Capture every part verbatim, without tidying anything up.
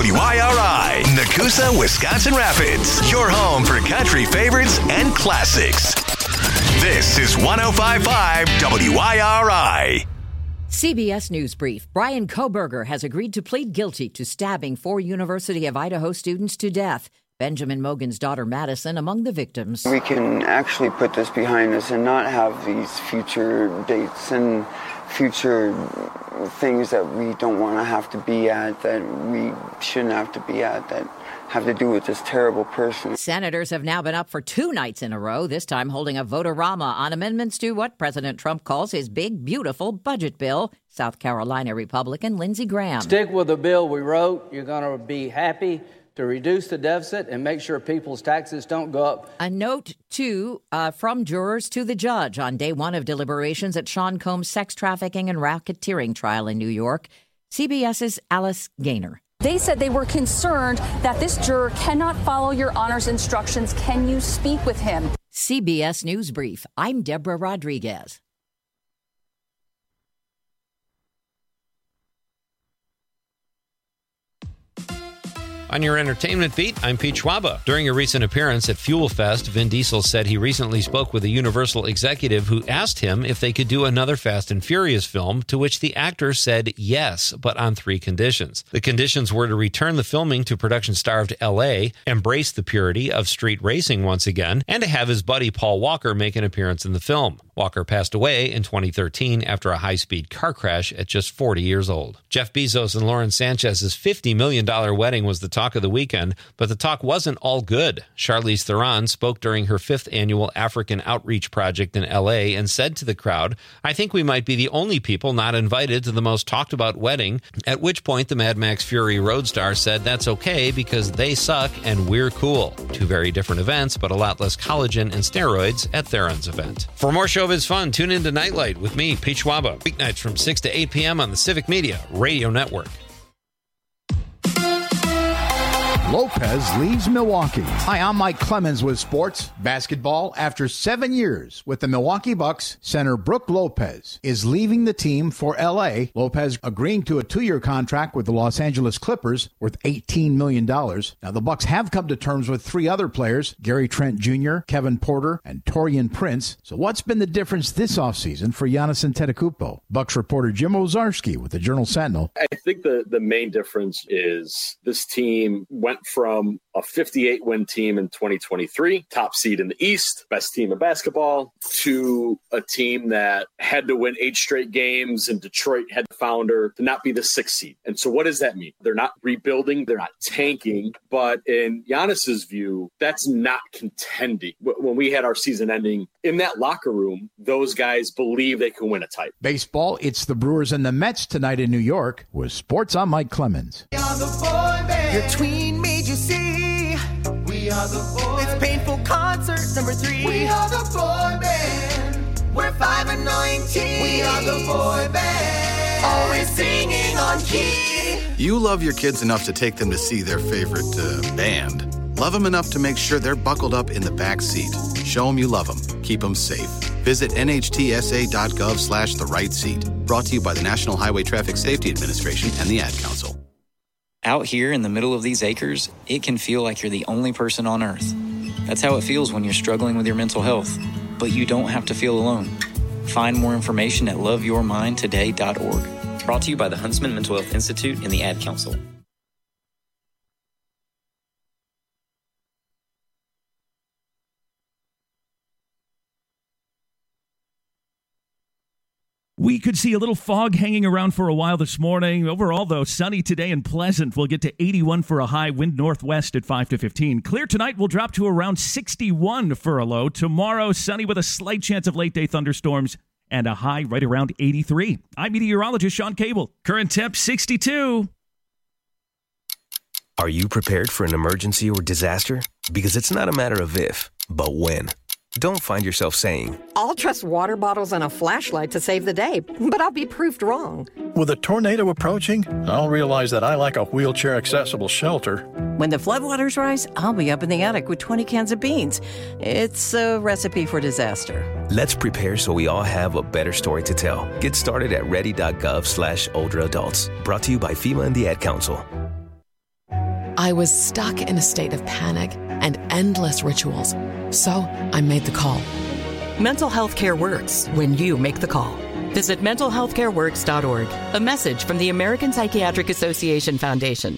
W I R I, Nakusa, Wisconsin Rapids. Your home for country favorites and classics. This is one oh five point five W I R I. C B S News Brief. Brian Kohberger has agreed to plead guilty to stabbing four University of Idaho students to death. Benjamin Mogan's daughter Madison among the victims. We can actually put this behind us and not have these future dates and future things that we don't want to have to be at, that we shouldn't have to be at, that have to do with this terrible person. Senators have now been up for two nights in a row, this time holding a vote-a-rama on amendments to what President Trump calls his big, beautiful budget bill. South Carolina Republican Lindsey Graham. Stick with the bill we wrote. You're going to be happy to reduce the deficit and make sure people's taxes don't go up. A note, too, uh, from jurors to the judge on day one of deliberations at Sean Combs' sex trafficking and racketeering trial in New York. CBS's Alice Gaynor. They said they were concerned that this juror cannot follow your Honor's instructions. Can you speak with him? C B S News Brief. I'm Deborah Rodriguez. On your entertainment beat, I'm Pete Schwaba. During a recent appearance at Fuel Fest, Vin Diesel said he recently spoke with a Universal executive who asked him if they could do another Fast and Furious film, to which the actor said yes, but on three conditions. The conditions were to return the filming to production-starved L A, embrace the purity of street racing once again, and to have his buddy Paul Walker make an appearance in the film. Walker passed away in twenty thirteen after a high-speed car crash at just forty years old. Jeff Bezos and Lauren Sanchez's fifty million dollars wedding was the talk of the weekend, but the talk wasn't all good. Charlize Theron spoke during her fifth annual African Outreach Project in L A and said to the crowd, "I think we might be the only people not invited to the most talked about wedding," at which point the Mad Max Fury road star said that's okay because they suck and we're cool. Two very different events, but a lot less collagen and steroids at Theron's event. For more showbiz fun, tune in to Nightlight with me, Pete Schwaba, weeknights from six to eight p.m. on the Civic Media Radio Network. Lopez leaves Milwaukee. Hi, I'm Mike Clemens with sports basketball. After seven years with the Milwaukee Bucks, center Brook Lopez is leaving the team for L A. Lopez agreeing to a two-year contract with the Los Angeles Clippers worth eighteen million dollars. Now, the Bucks have come to terms with three other players, Gary Trent Junior, Kevin Porter, and Taurean Prince. So what's been the difference this offseason for Giannis Antetokounmpo? Bucks reporter Jim Owczarski with the Journal-Sentinel. I think the, the main difference is this team went from a fifty-eight win team in twenty twenty-three, top seed in the East, best team in basketball, to a team that had to win eight straight games, and Detroit had the founder to not be the sixth seed. And so what does that mean? They're not rebuilding, they're not tanking, but in Giannis's view, that's not contending. When we had our season ending in that locker room, those guys believe they can win a title. Baseball, it's the Brewers and the Mets tonight in New York. With sports, I'm Mike Clemens. We are the boy band. Your tween made you see. We are the boy band. It's Painful Concert number three. We are the boy band. We're five and nineteen. We are the boy band. Always singing on key. You love your kids enough to take them to see their favorite uh, band. Love them enough to make sure they're buckled up in the back seat. Show them you love them. Keep them safe. Visit nhtsa.gov slash the right seat. Brought to you by the National Highway Traffic Safety Administration and the Ad Council. Out here in the middle of these acres, it can feel like you're the only person on Earth. That's how it feels when you're struggling with your mental health. But you don't have to feel alone. Find more information at love your mind today dot org. Brought to you by the Huntsman Mental Health Institute and the Ad Council. We could see a little fog hanging around for a while this morning. Overall, though, sunny today and pleasant. We'll get to eighty-one for a high, wind northwest at five to fifteen. Clear tonight, we'll drop to around sixty-one for a low. Tomorrow, sunny with a slight chance of late-day thunderstorms and a high right around eighty-three. I'm meteorologist Sean Cable. Current temp sixty-two. Are you prepared for an emergency or disaster? Because it's not a matter of if, but when. Don't find yourself saying, I'll trust water bottles and a flashlight to save the day, but I'll be proved wrong. With a tornado approaching, I'll realize that I lack a wheelchair-accessible shelter. When the floodwaters rise, I'll be up in the attic with twenty cans of beans. It's a recipe for disaster. Let's prepare so we all have a better story to tell. Get started at ready.gov slash older adults. Brought to you by FEMA and the Ad Council. I was stuck in a state of panic and endless rituals. So I made the call. Mental health care works when you make the call. Visit mental health care works dot org. A message from the American Psychiatric Association Foundation.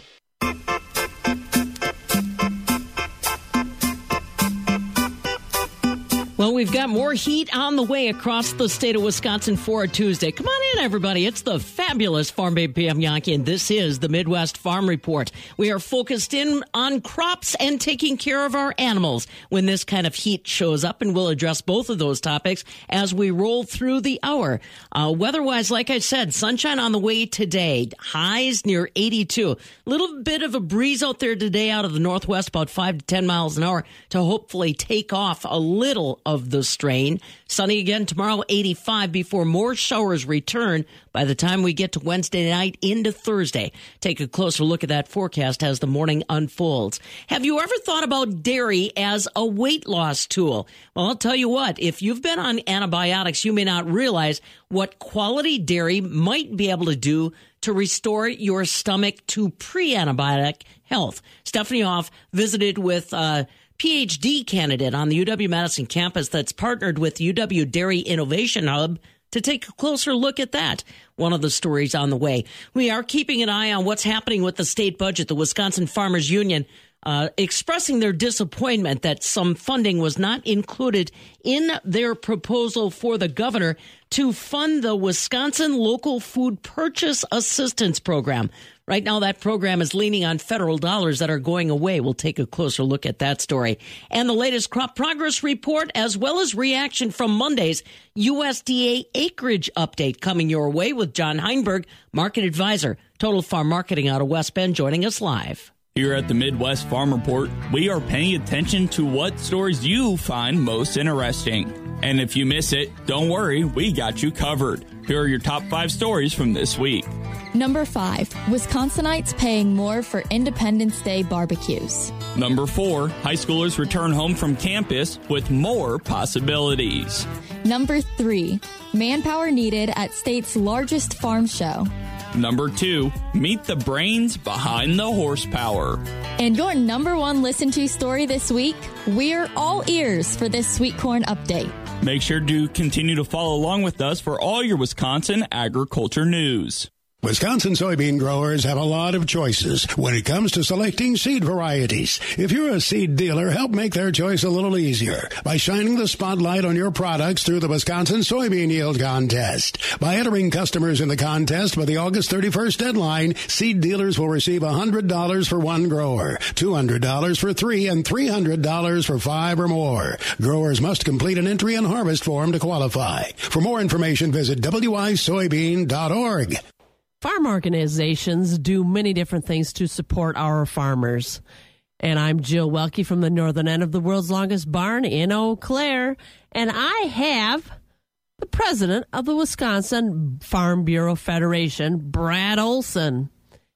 Well, we've got more heat on the way across the state of Wisconsin for a Tuesday. Come on in, everybody. It's the fabulous Farm Babe Pam Yankee, and this is the Midwest Farm Report. We are focused in on crops and taking care of our animals when this kind of heat shows up, and we'll address both of those topics as we roll through the hour. Uh, weather-wise, like I said, sunshine on the way today. Highs near eighty-two. Little bit of a breeze out there today out of the northwest, about five to ten miles an hour, to hopefully take off a little of the strain. Sunny again tomorrow, eighty-five, before more showers return by the time we get to Wednesday night into Thursday. Take a closer look at that forecast as the morning unfolds. Have you ever thought about dairy as a weight loss tool? Well, I'll tell you what, if you've been on antibiotics, you may not realize what quality dairy might be able to do to restore your stomach to pre-antibiotic health. Stephanie Hoff visited with uh P H D candidate on the U W-Madison campus that's partnered with U W Dairy Innovation Hub to take a closer look at that. One of the stories on the way. We are keeping an eye on what's happening with the state budget. The Wisconsin Farmers Union uh, expressing their disappointment that some funding was not included in their proposal for the governor to fund the Wisconsin Local Food Purchase Assistance Program. Right now, that program is leaning on federal dollars that are going away. We'll take a closer look at that story. And the latest crop progress report, as well as reaction from Monday's U S D A acreage update coming your way with John Heinberg, market advisor, Total Farm Marketing out of West Bend, joining us live. Here at the Midwest Farm Report, we are paying attention to what stories you find most interesting. And if you miss it, don't worry, we got you covered. Here are your top five stories from this week. Number five, Wisconsinites paying more for Independence Day barbecues. Number four, high schoolers return home from campus with more possibilities. Number three, manpower needed at state's largest farm show. Number two, meet the brains behind the horsepower. And your number one listen to story this week, we're all ears for this sweet corn update. Make sure to continue to follow along with us for all your Wisconsin agriculture news. Wisconsin soybean growers have a lot of choices when it comes to selecting seed varieties. If you're a seed dealer, help make their choice a little easier by shining the spotlight on your products through the Wisconsin Soybean Yield Contest. By entering customers in the contest by the August thirty-first deadline, seed dealers will receive one hundred dollars for one grower, two hundred dollars for three, and three hundred dollars for five or more. Growers must complete an entry and harvest form to qualify. For more information, visit w i soybean dot org. Farm organizations do many different things to support our farmers. And I'm Jill Welke from the northern end of the world's longest barn in Eau Claire. And I have the president of the Wisconsin Farm Bureau Federation, Brad Olson.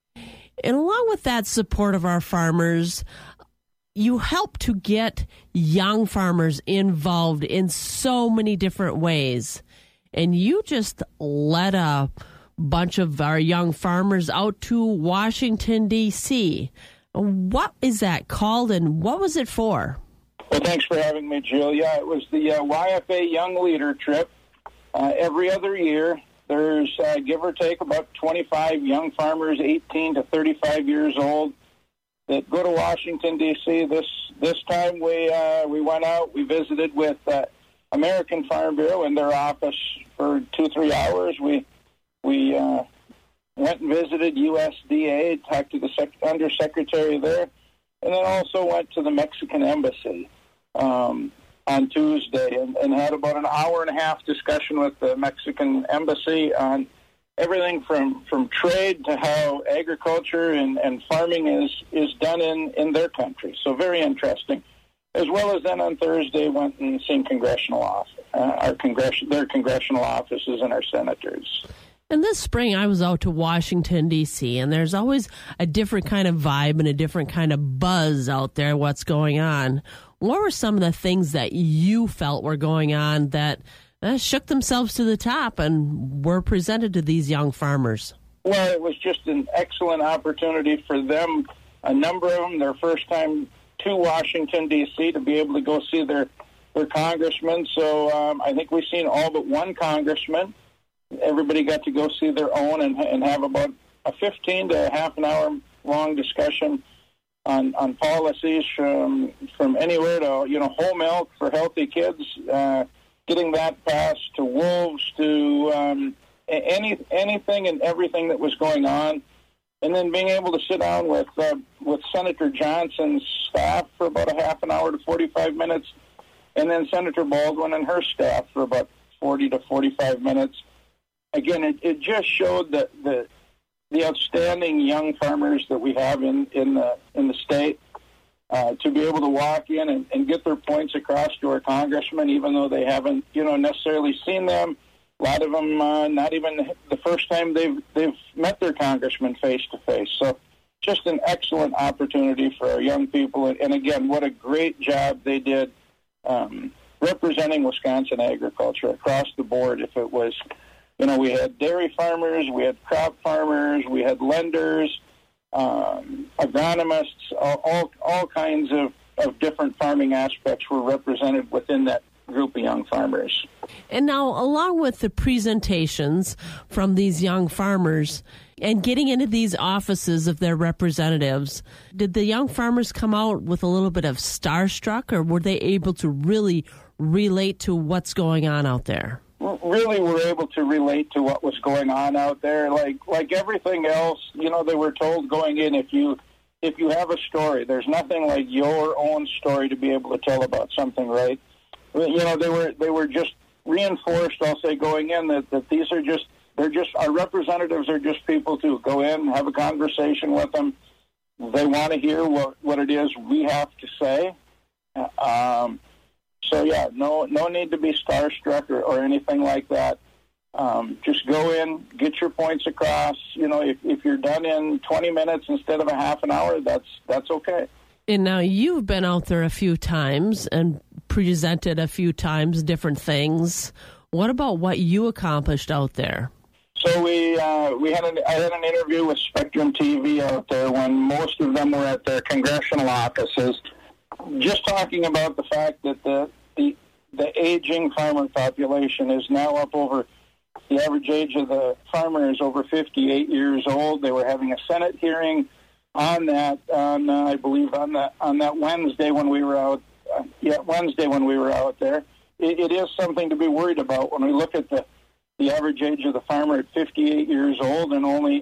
And along with that support of our farmers, you help to get young farmers involved in so many different ways. And you just led a bunch of our young farmers out to Washington, D C What is that called, and what was it for? Well, thanks for having me, Jill. Yeah, it was the uh, Y F A Young Leader Trip. Uh, every other year, there's, uh, give or take, about twenty-five young farmers, eighteen to thirty-five years old, that go to Washington, D C This this time we uh, we went out, we visited with uh, American Farm Bureau in their office for two, three hours. We We uh, went and visited U S D A, talked to the sec- undersecretary there, and then also went to the Mexican embassy um, on Tuesday and, and had about an hour and a half discussion with the Mexican embassy on everything from, from trade to how agriculture and, and farming is, is done in, in their country. So very interesting. As well as then on Thursday went and seen congressional office, uh, our congression, their congressional offices and our senators. And this spring, I was out to Washington, D C, and there's always a different kind of vibe and a different kind of buzz out there, what's going on. What were some of the things that you felt were going on that uh, shook themselves to the top and were presented to these young farmers? Well, it was just an excellent opportunity for them a number of them, their first time to Washington, D C to be able to go see their, their congressman. So um, I think we've seen all but one congressman. Everybody got to go see their own and, and have about a fifteen to a half an hour long discussion on, on policies from from anywhere to, you know, whole milk for healthy kids, uh, getting that passed, to wolves, to um, any anything and everything that was going on. And then being able to sit down with uh, with Senator Johnson's staff for about a half an hour to forty-five minutes, and then Senator Baldwin and her staff for about forty to forty-five minutes. Again, it, it just showed that the the outstanding young farmers that we have in, in the in the state, uh, to be able to walk in and, and get their points across to our congressmen, even though they haven't, you know, necessarily seen them. A lot of them, uh, not even the first time they've they've met their congressman face to face. So, just an excellent opportunity for our young people. And, and again, what a great job they did um, representing Wisconsin agriculture across the board. If it was, you know, we had dairy farmers, we had crop farmers, we had lenders, um, agronomists, all, all all kinds of, of different farming aspects were represented within that group of young farmers. And now, along with the presentations from these young farmers and getting into these offices of their representatives, did the young farmers come out with a little bit of starstruck, or were they able to really relate to what's going on out there? Really were able to relate to what was going on out there. Like like everything else, you know, they were told going in, if you if you have a story, there's nothing like your own story to be able to tell about something, right? You know, they were they were just reinforced, I'll say, going in that, that these are just, they're just, our representatives are just people too. Go in, have a conversation with them. They want to hear what, what it is we have to say. Um, so, yeah, no no need to be starstruck or, or anything like that. Um, just go in, get your points across. You know, if, if you're done in twenty minutes instead of a half an hour, that's that's okay. And now you've been out there a few times and presented a few times different things. What about what you accomplished out there? So we uh, we had an, I had an interview with Spectrum T V out there when most of them were at their congressional offices, just talking about the fact that the the, the aging farmer population is now up over, the average age of the farmer is over fifty-eight years old. They were having a Senate hearing on that, on uh, I believe on that on that Wednesday when we were out. Uh, yeah, Wednesday when we were out there. It, it is something to be worried about when we look at the the average age of the farmer at fifty-eight years old, and only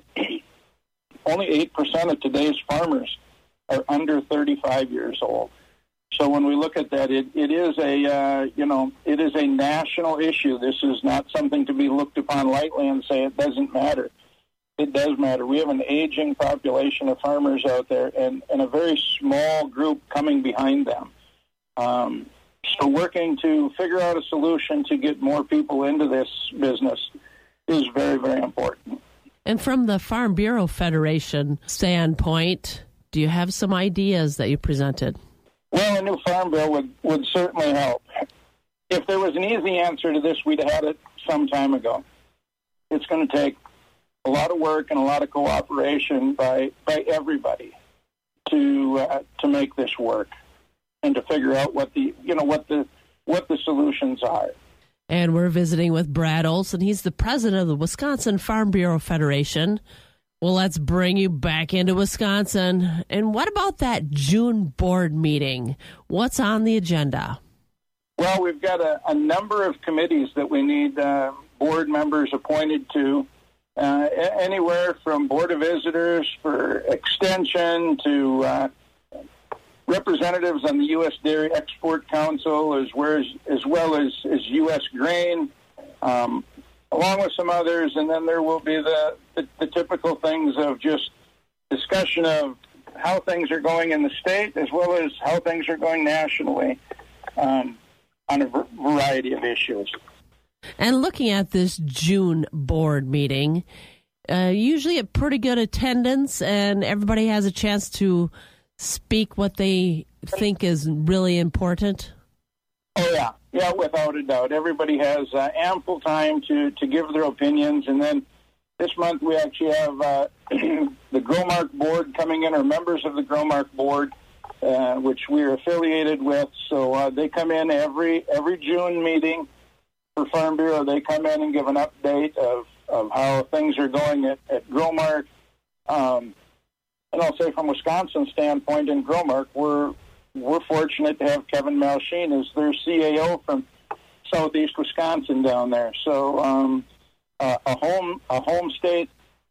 only eight percent of today's farmers are under thirty-five years old. So when we look at that, it, it is a uh, you know it is a national issue. This is not something to be looked upon lightly and say it doesn't matter. It does matter. We have an aging population of farmers out there, and, and a very small group coming behind them. Um, so working to figure out a solution to get more people into this business is very, very important. And from the Farm Bureau Federation standpoint, do you have some ideas that you presented? Well, a new farm bill would, would certainly help. If there was an easy answer to this, we'd have had it some time ago. It's going to take a lot of work and a lot of cooperation by by everybody to uh, to make this work and to figure out what the you know what the what the solutions are. And we're visiting with Brad Olson. He's the president of the Wisconsin Farm Bureau Federation. Well, let's bring you back into Wisconsin. And what about that June board meeting? What's on the agenda? Well, we've got a, a number of committees that we need uh, board members appointed to. Uh, anywhere from Board of Visitors for extension to uh, representatives on the U S Dairy Export Council, as well as, as, well as, as U S Grain, um, along with some others. And then there will be the, the, the typical things of just discussion of how things are going in the state, as well as how things are going nationally um, on a variety of issues. And looking at this June board meeting, uh, usually a pretty good attendance, and everybody has a chance to speak what they think is really important. Oh, yeah. Yeah, without a doubt. Everybody has uh, ample time to, to give their opinions, and then this month we actually have uh, the Growmark board coming in, or members of the Growmark board, uh, which we are affiliated with. So uh, they come in every every June meeting for Farm Bureau. They come in and give an update of, of how things are going at, at Growmark. Um, and I'll say from Wisconsin's standpoint in Growmark, we're we're fortunate to have Kevin Malsheen as their C A O from Southeast Wisconsin down there. So um, uh, a home a home state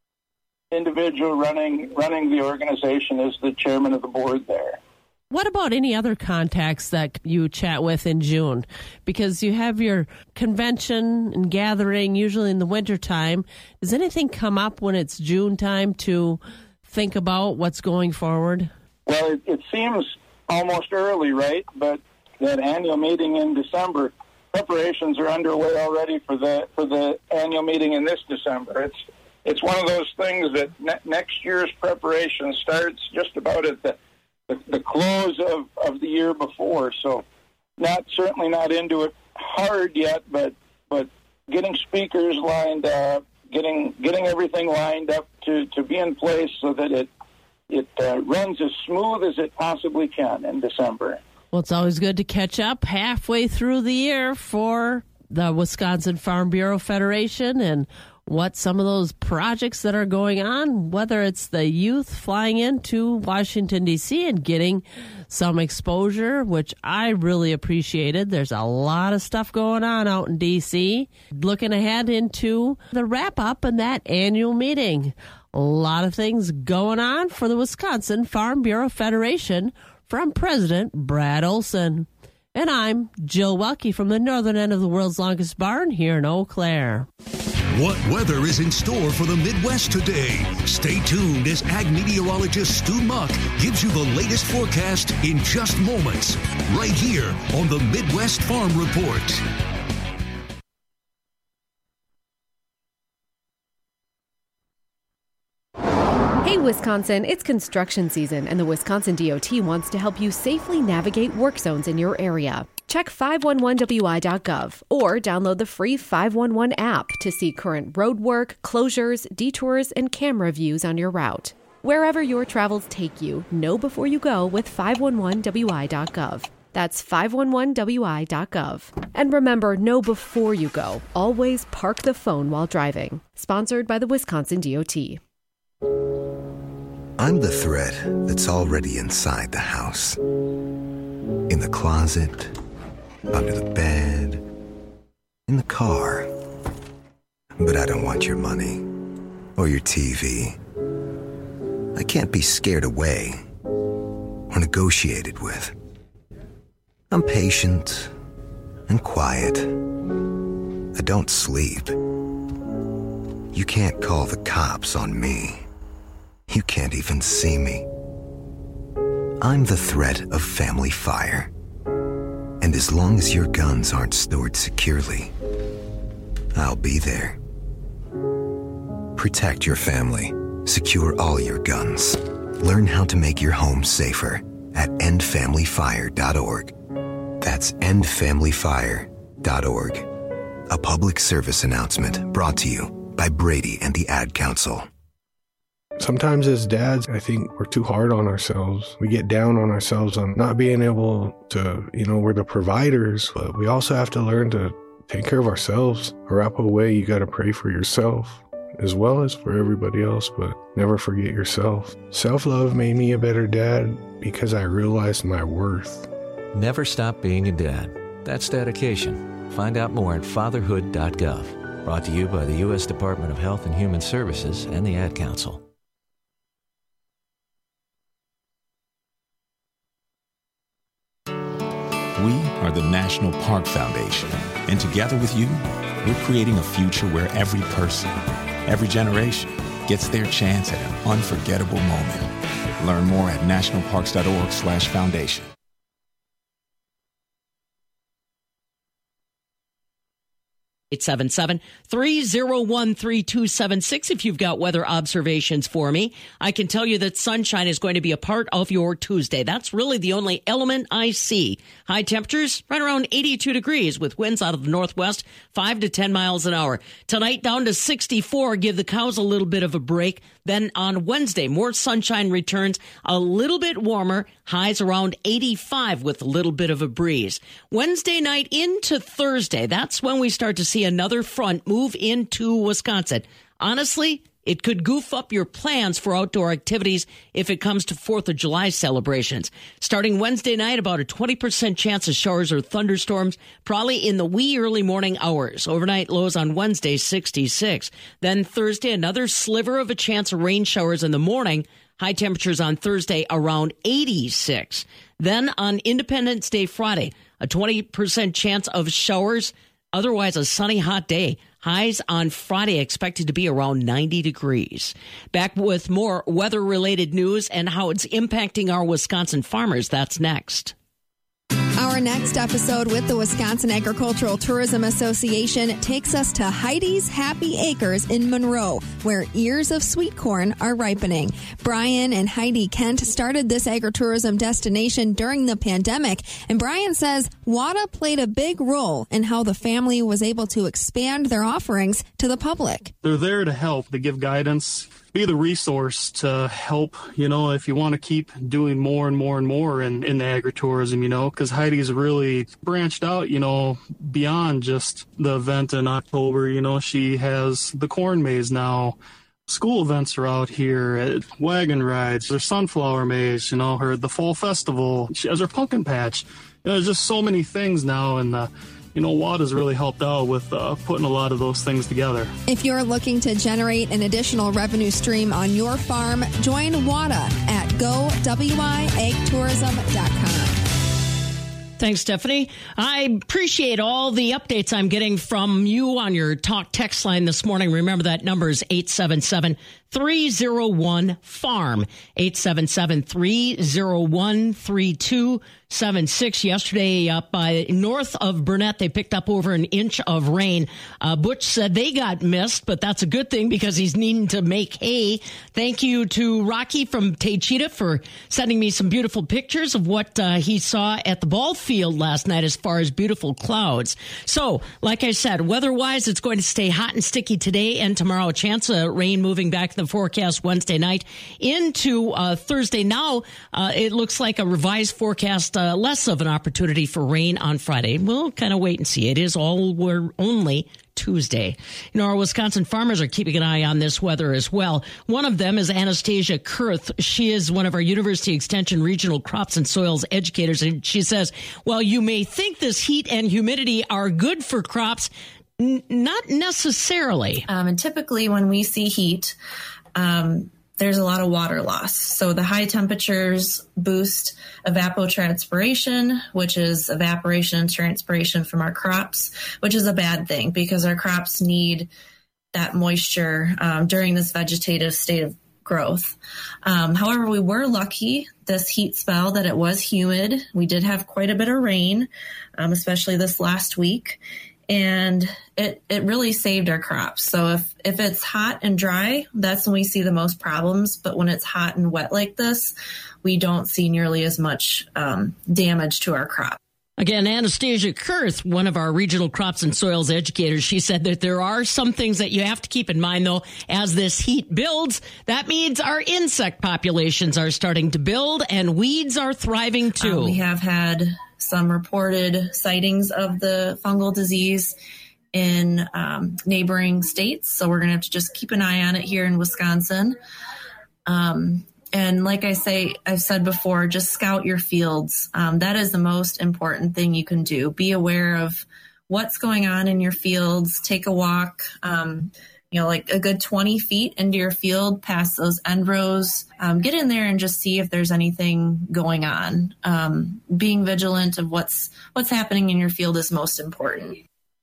individual running running the organization is the chairman of the board there. What about any other contacts that you chat with in June? Because you have your convention and gathering usually in the wintertime. Does anything come up when it's June time to think about what's going forward? Well, it, it seems almost early, right? But that annual meeting in December, preparations are underway already for the for the annual meeting in this December. It's it's one of those things that ne- next year's preparation starts just about at the The, the close of, of the year before, so not certainly not into it hard yet, but but getting speakers lined up, getting getting everything lined up to, to be in place so that it it uh, runs as smooth as it possibly can in December. Well, it's always good to catch up halfway through the year for the Wisconsin Farm Bureau Federation and what some of those projects that are going on, whether it's the youth flying into Washington, D C and getting some exposure, which I really appreciated. There's a lot of stuff going on out in D C. Looking ahead into the wrap-up and that annual meeting. A lot of things going on for the Wisconsin Farm Bureau Federation from President Brad Olson. And I'm Jill Welke from the northern end of the world's longest barn here in Eau Claire. What weather is in store for the Midwest today? Stay tuned as ag meteorologist Stu Muck gives you the latest forecast in just moments, right here on the Midwest Farm Report. Hey, Wisconsin, it's construction season, and the Wisconsin D O T wants to help you safely navigate work zones in your area. Check five one one W I dot gov or download the free five one one app to see current road work, closures, detours, and camera views on your route. Wherever your travels take you, know before you go with five one one W I dot gov. That's five one one W I dot gov. And remember, know before you go. Always park the phone while driving. Sponsored by the Wisconsin D O T. I'm the thread that's already inside the house. In the closet, under the bed, in the car. But I don't want your money or your T V. I can't be scared away or negotiated with. I'm patient and quiet. I don't sleep. You can't call the cops on me. You can't even see me. I'm the threat of family fire. And as long as your guns aren't stored securely, I'll be there. Protect your family. Secure all your guns. Learn how to make your home safer at end family fire dot org. That's end family fire dot org. A public service announcement brought to you by Brady and the Ad Council. Sometimes as dads, I think we're too hard on ourselves. We get down on ourselves on not being able to, you know, we're the providers, but we also have to learn to take care of ourselves. Wrap away, you got to pray for yourself as well as for everybody else, but never forget yourself. Self-love made me a better dad because I realized my worth. Never stop being a dad. That's dedication. Find out more at fatherhood dot gov. Brought to you by the U S Department of Health and Human Services and the Ad Council. We are the National Park Foundation, and together with you, we're creating a future where every person, every generation, gets their chance at an unforgettable moment. Learn more at national parks dot org slash foundation. eight seven seven, three oh one, three two seven six if you've got weather observations for me. I can tell you that sunshine is going to be a part of your Tuesday. That's really the only element I see. High temperatures right around eighty-two degrees with winds out of the northwest, five to ten miles an hour. Tonight down to sixty-four, give the cows a little bit of a break. Then on Wednesday, more sunshine returns, a little bit warmer, highs around eighty-five with a little bit of a breeze. Wednesday night into Thursday, that's when we start to see another front move into Wisconsin. Honestly, it could goof up your plans for outdoor activities if it comes to fourth of July celebrations. Starting Wednesday night, about a twenty percent chance of showers or thunderstorms, probably in the wee early morning hours. Overnight lows on Wednesday, sixty-six. Then Thursday, another sliver of a chance of rain showers in the morning. High temperatures on Thursday around eighty-six. Then on Independence Day Friday, a twenty percent chance of showers. Otherwise, a sunny, hot day. Highs on Friday expected to be around ninety degrees. Back with more weather-related news and how it's impacting our Wisconsin farmers. That's next. Our next episode with the Wisconsin Agricultural Tourism Association takes us to Heidi's Happy Acres in Monroe, where ears of sweet corn are ripening. Brian and Heidi Kent started this agritourism destination during the pandemic, and Brian says W A D A played a big role in how the family was able to expand their offerings to the public. They're there to help, to give guidance, be the resource to help, you know, if you want to keep doing more and more and more in, in the agritourism, you know, because Heidi's really branched out, you know, beyond just the event in October. You know, she has the corn maze now. School events are out here, wagon rides, there's sunflower maze, you know, her the fall festival. She has her pumpkin patch. You know, there's just so many things now, and the You know, W A D A's really helped out with uh, putting a lot of those things together. If you're looking to generate an additional revenue stream on your farm, join W A D A at go w i ag tourism dot com. Thanks, Stephanie. I appreciate all the updates I'm getting from you on your talk text line this morning. Remember that number is eight seven seven, three oh one, farm, eight seven seven, three oh one, three two seven six. Yesterday up by north of Burnett, they picked up over an inch of rain. Uh, Butch said they got missed, but that's a good thing because he's needing to make hay. Thank you to Rocky from Taycheetah for sending me some beautiful pictures of what uh, he saw at the ball field last night as far as beautiful clouds. So, like I said, weather-wise, it's going to stay hot and sticky today and tomorrow. A chance of rain moving back to the forecast Wednesday night into uh, Thursday. Now, uh, it looks like a revised forecast. Uh, less of an opportunity for rain on Friday. We'll kind of wait and see. It is all we're only Tuesday. You know, our Wisconsin farmers are keeping an eye on this weather as well. One of them is Anastasia Kurth. She is one of our University Extension regional crops and soils educators. And she says, well, you may think this heat and humidity are good for crops. N- not necessarily. Um, and typically when we see heat, um, there's a lot of water loss. So the high temperatures boost evapotranspiration, which is evaporation and transpiration from our crops, which is a bad thing because our crops need that moisture um, during this vegetative state of growth. Um, however, we were lucky this heat spell that it was humid. We did have quite a bit of rain, um, especially this last week. And it, it really saved our crops. So if, if it's hot and dry, that's when we see the most problems. But when it's hot and wet like this, we don't see nearly as much um, damage to our crop. Again, Anastasia Kurth, one of our regional crops and soils educators, she said that there are some things that you have to keep in mind, though, as this heat builds. That means our insect populations are starting to build and weeds are thriving, too. Um, we have had some reported sightings of the fungal disease in um, neighboring states. So we're going to have to just keep an eye on it here in Wisconsin. Um, and like I say, I've said before, just scout your fields. Um, that is the most important thing you can do. Be aware of what's going on in your fields. Take a walk, um, you know, like a good twenty feet into your field past those end rows. Um, get in there and just see if there's anything going on. Um, being vigilant of what's what's happening in your field is most important.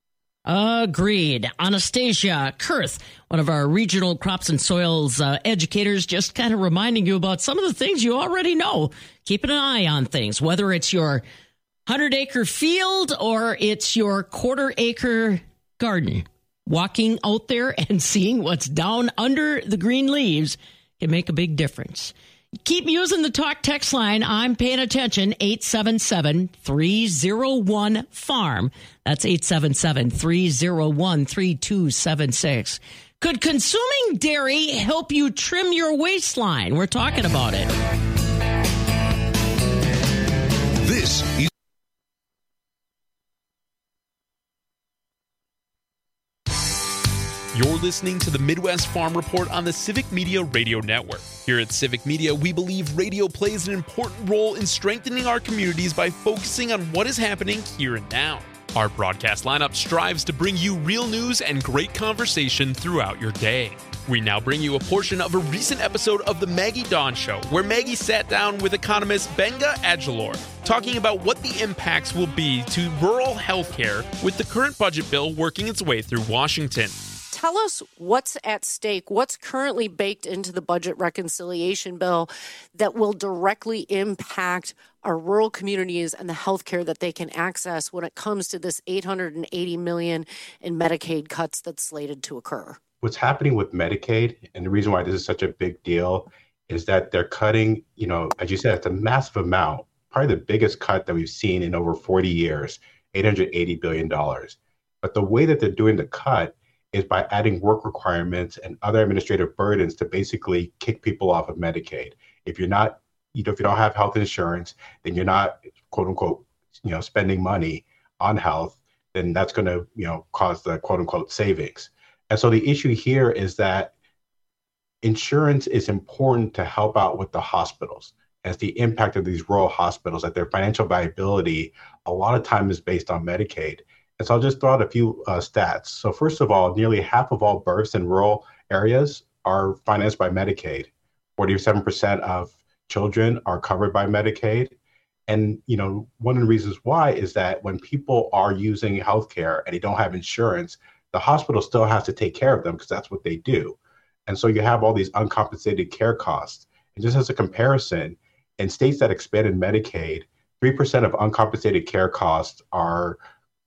Agreed. Anastasia Kurth, one of our regional crops and soils uh, educators, just kind of reminding you about some of the things you already know. Keeping an eye on things, whether it's your hundred acre field or it's your quarter acre garden. Walking out there and seeing what's down under the green leaves can make a big difference. Keep using the talk text line. I'm paying attention. eight seven seven, three oh one, farm. That's eight seven seven, three oh one, three two seven six. Could consuming dairy help you trim your waistline? We're talking about it. This is You're listening to the Midwest Farm Report on the Civic Media Radio Network. Here at Civic Media, we believe radio plays an important role in strengthening our communities by focusing on what is happening here and now. Our broadcast lineup strives to bring you real news and great conversation throughout your day. We now bring you a portion of a recent episode of The Maggie Dawn Show, where Maggie sat down with economist Benga Adjalor, talking about what the impacts will be to rural healthcare with the current budget bill working its way through Washington. Tell us what's at stake, what's currently baked into the budget reconciliation bill that will directly impact our rural communities and the health care that they can access when it comes to this eight hundred eighty million dollars in Medicaid cuts that's slated to occur. What's happening with Medicaid, and the reason why this is such a big deal, is that they're cutting, you know, as you said, it's a massive amount, probably the biggest cut that we've seen in over forty years, eight hundred eighty billion dollars. But the way that they're doing the cut is by adding work requirements and other administrative burdens to basically kick people off of Medicaid. If you're not, you know, if you don't have health insurance, then you're not, quote unquote, you know, spending money on health, then that's going to, you know, cause the quote unquote savings. And so the issue here is that insurance is important to help out with the hospitals, as the impact of these rural hospitals, that their financial viability a lot of time is based on Medicaid. And so I'll just throw out a few uh, stats. So first of all, nearly half of all births in rural areas are financed by Medicaid. forty-seven percent of children are covered by Medicaid. And, you know, one of the reasons why is that when people are using healthcare and they don't have insurance, the hospital still has to take care of them because that's what they do. And so you have all these uncompensated care costs. And just as a comparison, in states that expanded Medicaid, three percent of uncompensated care costs are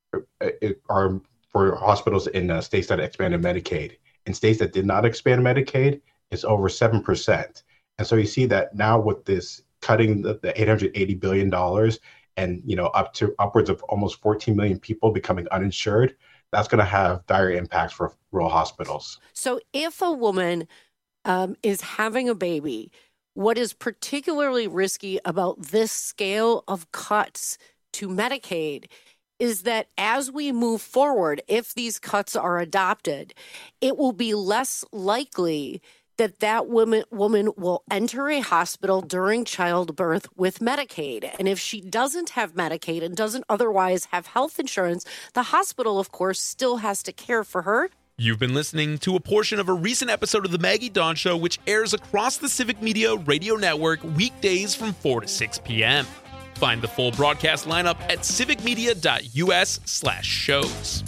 are for hospitals in uh, states that expanded Medicaid. In states that did not expand Medicaid, it's over seven percent. And so you see that now with this cutting the, the eight hundred eighty billion dollars and, you know, up to upwards of almost fourteen million people becoming uninsured, that's going to have dire impacts for rural hospitals. So if a woman um, is having a baby, what is particularly risky about this scale of cuts to Medicaid is that as we move forward, if these cuts are adopted, it will be less likely that that woman, woman will enter a hospital during childbirth with Medicaid. And if she doesn't have Medicaid and doesn't otherwise have health insurance, the hospital, of course, still has to care for her. You've been listening to a portion of a recent episode of The Maggie Dawn Show, which airs across the Civic Media Radio Network weekdays from four to six p.m. Find the full broadcast lineup at civicmedia.us slash shows.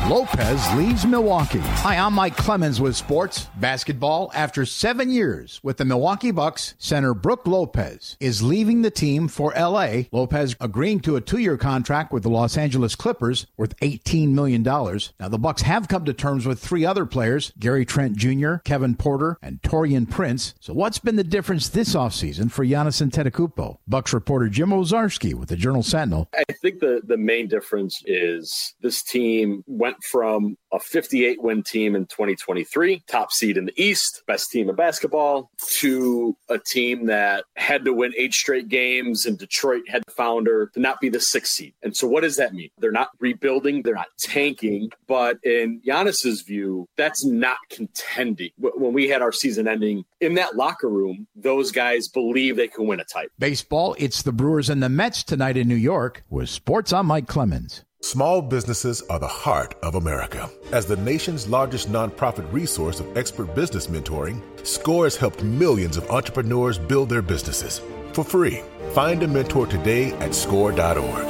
Lopez leaves Milwaukee. Hi, I'm Mike Clemens with sports basketball. After seven years with the Milwaukee Bucks, center Brook Lopez is leaving the team for L A. Lopez agreeing to a two-year contract with the Los Angeles Clippers worth eighteen million dollars. Now, the Bucks have come to terms with three other players, Gary Trent Junior, Kevin Porter, and Taurean Prince. So what's been the difference this offseason for Giannis Antetokounmpo? Bucks reporter Jim Ozarski with the Journal-Sentinel. I think the, the main difference is this team went from a fifty-eight win team in twenty twenty-three, top seed in the East, best team in basketball, to a team that had to win eight straight games, and Detroit had the founder to not be the sixth seed. And so what does that mean? They're not rebuilding, they're not tanking, but in Giannis's view, that's not contending. When we had our season ending in that locker room, those guys believe they can win a title. Baseball, it's the Brewers and the Mets tonight in New York. With sports, I'm Mike Clemens. Small businesses are the heart of America. As the nation's largest nonprofit resource of expert business mentoring, SCORE has helped millions of entrepreneurs build their businesses for free. Find a mentor today at score dot org.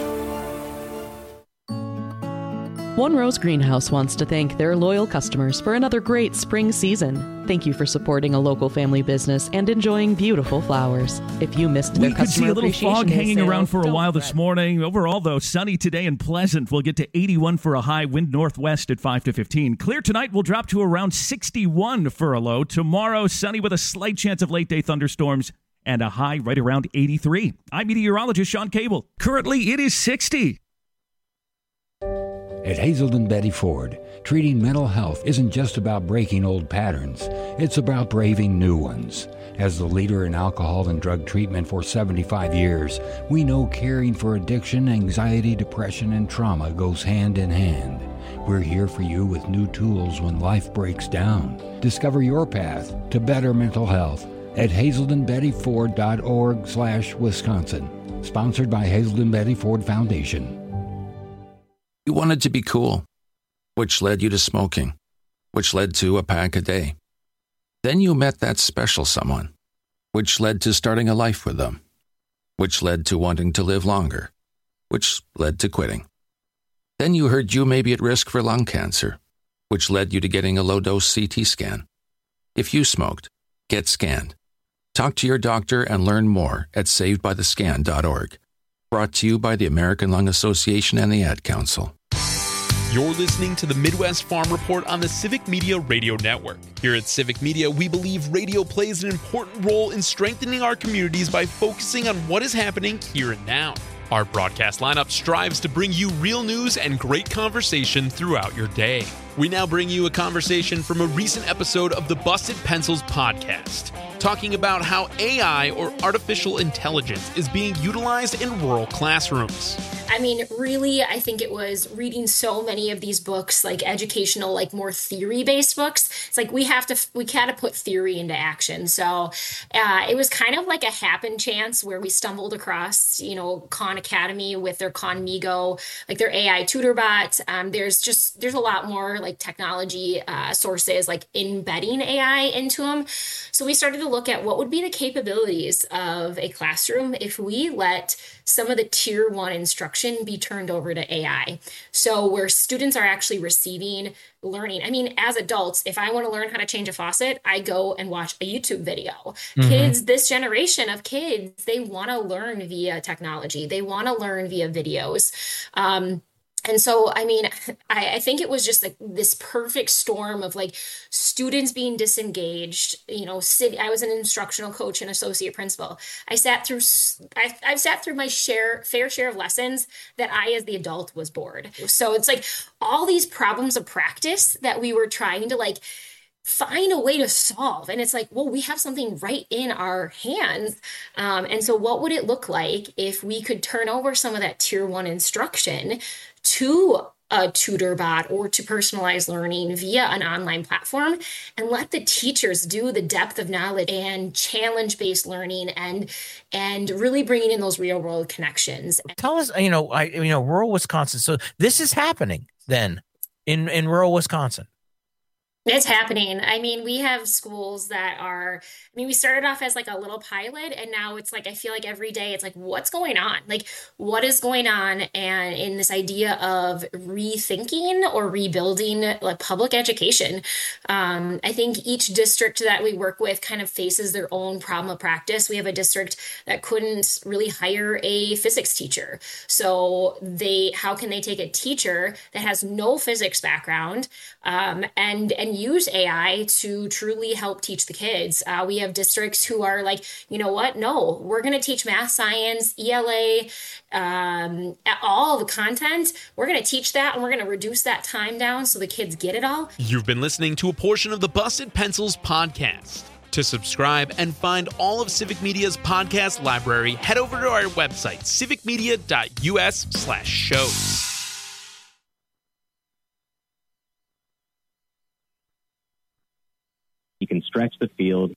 One Rose Greenhouse wants to thank their loyal customers for another great spring season. Thank you for supporting a local family business and enjoying beautiful flowers. If you missed their we could see customer a little appreciation fog day hanging sale, around for a don't while fret. this morning. Overall, though, sunny today and pleasant. We'll get to eighty-one for a high, wind northwest at five to fifteen. Clear tonight, we'll drop to around sixty-one for a low. Tomorrow, sunny with a slight chance of late-day thunderstorms and a high right around eighty-three. I'm meteorologist Sean Cable. Currently, it is sixty. At Hazelden Betty Ford, treating mental health isn't just about breaking old patterns. It's about braving new ones. As the leader in alcohol and drug treatment for seventy-five years, we know caring for addiction, anxiety, depression, and trauma goes hand in hand. We're here for you with new tools when life breaks down. Discover your path to better mental health at hazelden betty ford dot org slash Wisconsin. Sponsored by Hazelden Betty Ford Foundation. You wanted to be cool, which led you to smoking, which led to a pack a day. Then you met that special someone, which led to starting a life with them, which led to wanting to live longer, which led to quitting. Then you heard you may be at risk for lung cancer, which led you to getting a low-dose C T scan. If you smoked, get scanned. Talk to your doctor and learn more at saved by the scan dot org. Brought to you by the American Lung Association and the Ad Council. You're listening to the Midwest Farm Report on the Civic Media Radio Network. Here at Civic Media, we believe radio plays an important role in strengthening our communities by focusing on what is happening here and now. Our broadcast lineup strives to bring you real news and great conversation throughout your day. We now bring you a conversation from a recent episode of the Busted Pencils podcast, talking about how A I, or artificial intelligence, is being utilized in rural classrooms. I mean, really, I think it was reading so many of these books, like educational, like more theory-based books. It's like we have to, we gotta put theory into action. So uh, it was kind of like a happen chance where we stumbled across, you know, Khan Academy with their Khanmigo, like their A I tutor bot. Um, there's just, there's a lot more like technology uh, sources, like embedding A I into them. So we started to look at what would be the capabilities of a classroom if we let some of the tier one instruction be turned over to A I. So where students are actually receiving learning. I mean, as adults, if I want to learn how to change a faucet, I go and watch a YouTube video. Mm-hmm. Kids, this generation of kids, they want to learn via technology. They want to learn via videos. Um, And so, I mean, I, I think it was just like this perfect storm of like students being disengaged, you know, sit, I was an instructional coach and associate principal. I sat through, I, I've sat through my share, fair share of lessons that I, as the adult, was bored. So it's like all these problems of practice that we were trying to like find a way to solve. And it's like, well, we have something right in our hands. Um, and so what would it look like if we could turn over some of that tier one instruction to a tutor bot or to personalized learning via an online platform and let the teachers do the depth of knowledge and challenge-based learning and and really bringing in those real-world connections. Tell us, you know, I you know, rural Wisconsin. So this is happening then in, in rural Wisconsin. It's happening. I mean, we have schools that are, I mean, we started off as like a little pilot, and now it's like, I feel like every day it's like, what's going on? Like, what is going on? And in this idea of rethinking or rebuilding like public education, um, I think each district that we work with kind of faces their own problem of practice. We have a district that couldn't really hire a physics teacher. So they, how can they take a teacher that has no physics background um, and, and use A I to truly help teach the kids? Uh, we have districts who are like, you know what? No, we're going to teach math, science, E L A, um, all the content. We're going to teach that, and we're going to reduce that time down so the kids get it all. You've been listening to a portion of the Busted Pencils podcast. To subscribe and find all of Civic Media's podcast library, head over to our website, civicmedia.us slash shows. You can stretch the field.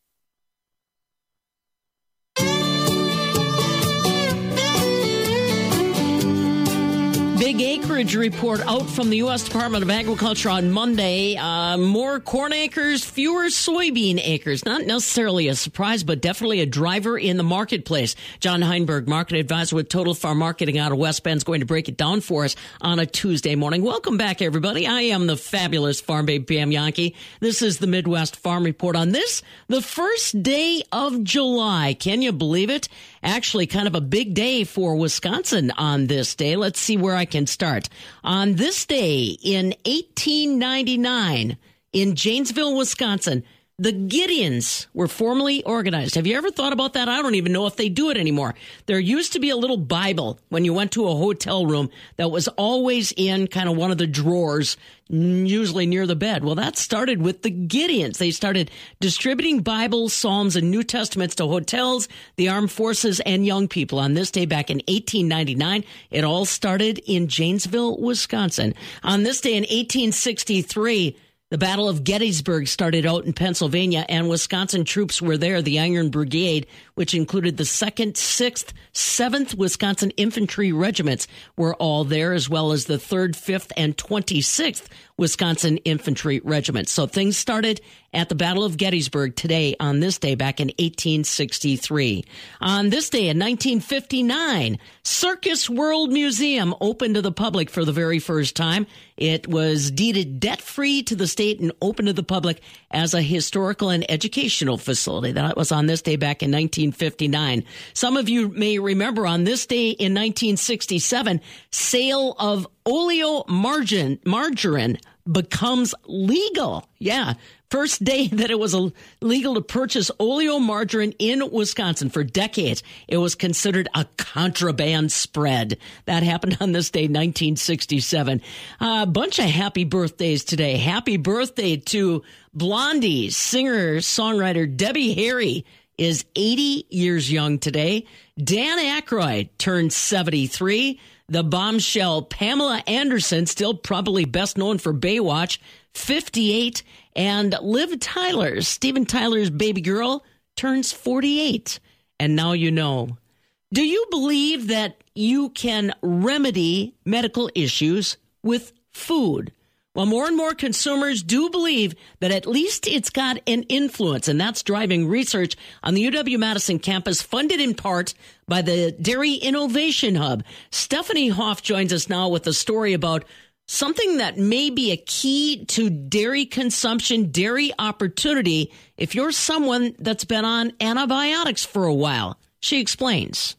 Big acreage report out from the U S Department of Agriculture on Monday. Uh, more corn acres, fewer soybean acres. Not necessarily a surprise, but definitely a driver in the marketplace. John Heinberg, market advisor with Total Farm Marketing out of West Bend, is going to break it down for us on a Tuesday morning. Welcome back, everybody. I am the fabulous Farm Babe Pam Yankee. This is the Midwest Farm Report on this, the first day of July. Can you believe it? Actually, kind of a big day for Wisconsin on this day. Let's see where I can start. On this day in eighteen ninety-nine, in Janesville, Wisconsin, the Gideons were formally organized. Have you ever thought about that? I don't even know if they do it anymore. There used to be a little Bible when you went to a hotel room that was always in kind of one of the drawers, usually near the bed. Well, that started with the Gideons. They started distributing Bibles, Psalms, and New Testaments to hotels, the armed forces, and young people. On this day back in eighteen ninety-nine, it all started in Janesville, Wisconsin. On this day in eighteen sixty-three, the Battle of Gettysburg started out in Pennsylvania, and Wisconsin troops were there. The Iron Brigade, which included the second, sixth, seventh Wisconsin Infantry Regiments, were all there, as well as the third, fifth, and twenty-sixth Wisconsin Infantry Regiments. So things started at the Battle of Gettysburg today, on this day, back in eighteen sixty-three. On this day in nineteen fifty-nine, Circus World Museum opened to the public for the very first time. It was deeded debt-free to the state and open to the public as a historical and educational facility. That was on this day back in nineteen fifty-nine. Some of you may remember on this day in nineteen sixty-seven, sale of oleomargarine margarine becomes legal. Yeah. First day that it was legal to purchase oleomargarine in Wisconsin. For decades, it was considered a contraband spread. That happened on this day, nineteen sixty-seven. A bunch of happy birthdays today. Happy birthday to Blondie's singer-songwriter Debbie Harry is eighty years young today. Dan Aykroyd turned seventy-three. The bombshell Pamela Anderson, still probably best known for Baywatch, fifty-eight. And Liv Tyler, Steven Tyler's baby girl, turns forty-eight. And now you know. Do you believe that you can remedy medical issues with food? Well, more and more consumers do believe that at least it's got an influence, and that's driving research on the U W-Madison campus, funded in part by the Dairy Innovation Hub. Stephanie Hoff joins us now with a story about something that may be a key to dairy consumption, dairy opportunity, if you're someone that's been on antibiotics for a while. She explains.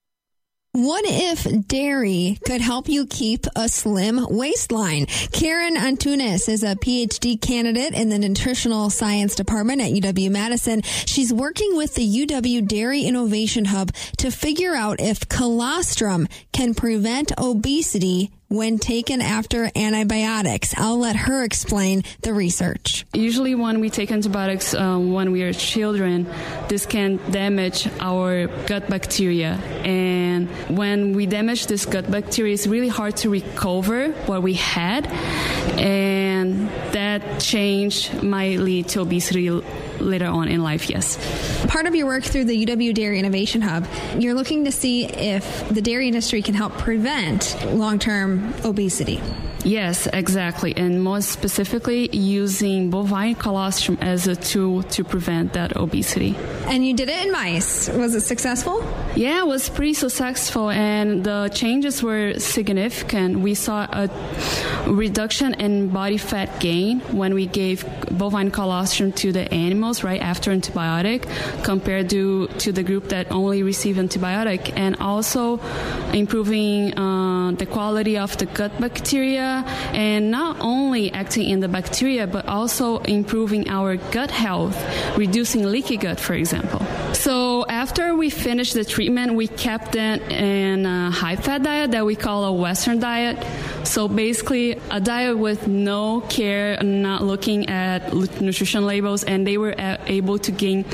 What if dairy could help you keep a slim waistline? Karen Antunes is a P H D candidate in the Nutritional Science Department at U W-Madison. She's working with the U W Dairy Innovation Hub to figure out if colostrum can prevent obesity when taken after antibiotics. I'll let her explain the research. Usually when we take antibiotics um, when we are children, this can damage our gut bacteria. And when we damage this gut bacteria, it's really hard to recover what we had. And that change might lead to obesity later on in life, yes. Part of your work through the U W Dairy Innovation Hub, you're looking to see if the dairy industry can help prevent long-term obesity. Yes, exactly. And more specifically, using bovine colostrum as a tool to prevent that obesity. And you did it in mice. Was it successful? Yeah, it was pretty successful, and the changes were significant. We saw a reduction in body fat gain when we gave bovine colostrum to the animals right after antibiotic compared to, to the group that only received antibiotic, and also improving uh, the quality of the gut bacteria, and not only acting in the bacteria, but also improving our gut health, reducing leaky gut, for example. So after we finished the treatment, we kept them in a high-fat diet that we call a Western diet. So basically, a diet with no care, not looking at nutrition labels, and they were able to gain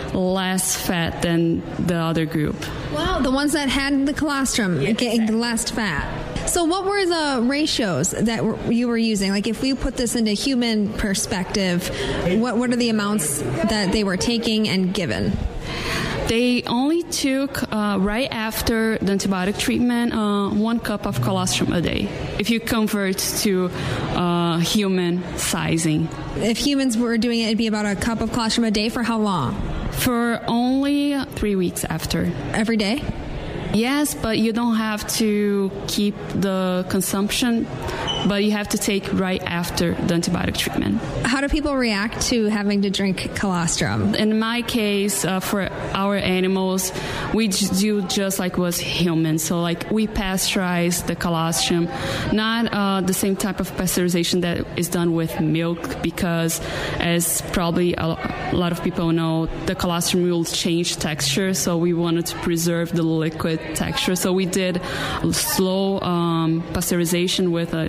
less fat than the other group. Wow, the ones that had the colostrum yes. getting less fat. So what were the ratios that you were using? Like if we put this into human perspective, what, what are the amounts that they were taking and given? They only took, uh, right after the antibiotic treatment, uh, one cup of colostrum a day, if you convert to uh, human sizing. If humans were doing it, it'd be about a cup of colostrum a day for how long? For only three weeks after. Every day? Yes, but you don't have to keep the consumption, but you have to take right after the antibiotic treatment. How do people react to having to drink colostrum? In my case, uh, for our animals, we do just like was humans. So like we pasteurize the colostrum, not uh, the same type of pasteurization that is done with milk, because as probably a lot of people know, the colostrum will change texture. So we wanted to preserve the liquid texture. So we did slow um, pasteurization with a,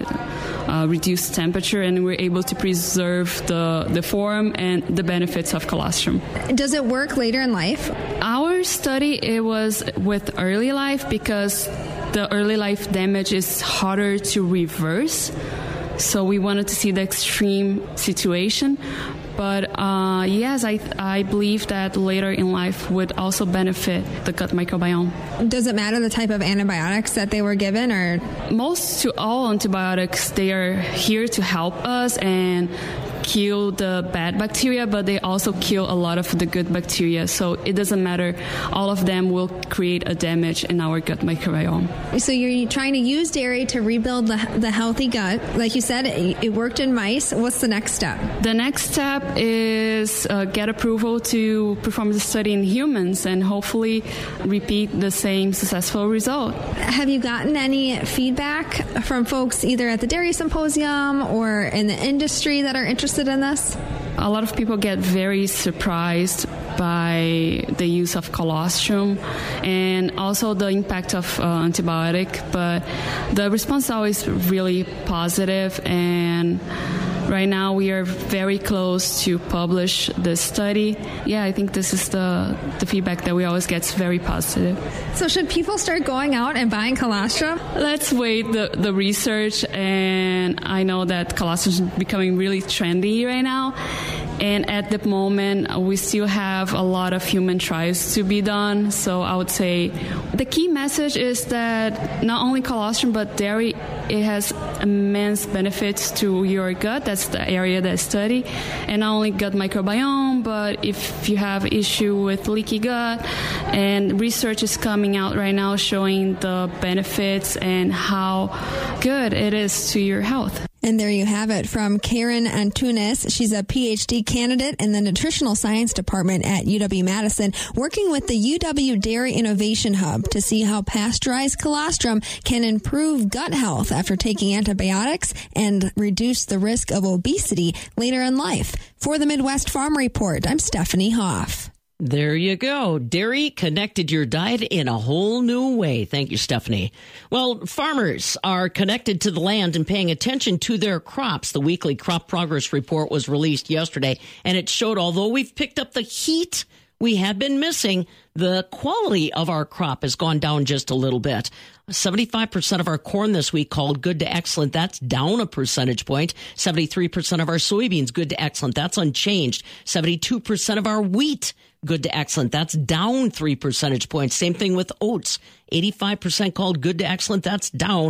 a reduced temperature, and we were able to preserve the, the form and the benefits of colostrum. Does it work later in life? Our study, it was with early life, because the early life damage is harder to reverse. So we wanted to see the extreme situation. But uh, yes, I I believe that later in life would also benefit the gut microbiome. Does it matter the type of antibiotics that they were given, or? Most to all antibiotics, they are here to help us and kill the bad bacteria, but they also kill a lot of the good bacteria. So it doesn't matter. All of them will create a damage in our gut microbiome. So you're trying to use dairy to rebuild the, the healthy gut. Like you said, it, it worked in mice. What's the next step? The next step is uh, get approval to perform the study in humans and hopefully repeat the same successful result. Have you gotten any feedback from folks either at the Dairy Symposium or in the industry that are interested in this? A lot of people get very surprised by the use of colostrum and also the impact of uh, antibiotic, but the response is always really positive, and right now we are very close to publish this study. Yeah, I think this is the, the feedback that we always get. It's very positive. So should people start going out and buying colostrum? Let's wait the, the research, and I know that colostrum is becoming really trendy right now. And at the moment, we still have a lot of human trials to be done. So I would say the key message is that not only colostrum, but dairy, it has immense benefits to your gut. That's the area that I study. And not only gut microbiome, but if you have issue with leaky gut, and research is coming out right now showing the benefits and how good it is to your health. And there you have it from Karen Antunes. She's a P H D candidate in the Nutritional Science Department at U W-Madison, working with the U W Dairy Innovation Hub to see how pasteurized colostrum can improve gut health after taking antibiotics and reduce the risk of obesity later in life. For the Midwest Farm Report, I'm Stephanie Hoff. There you go. Dairy connected your diet in a whole new way. Thank you, Stephanie. Well, farmers are connected to the land and paying attention to their crops. The weekly crop progress report was released yesterday, and it showed although we've picked up the heat we have been missing, the quality of our crop has gone down just a little bit. seventy-five percent of our corn this week called good to excellent. That's down a percentage point. seventy-three percent of our soybeans good to excellent. That's unchanged. seventy-two percent of our wheat good to excellent. That's down three percentage points. Same thing with oats. eighty-five percent called good to excellent. That's down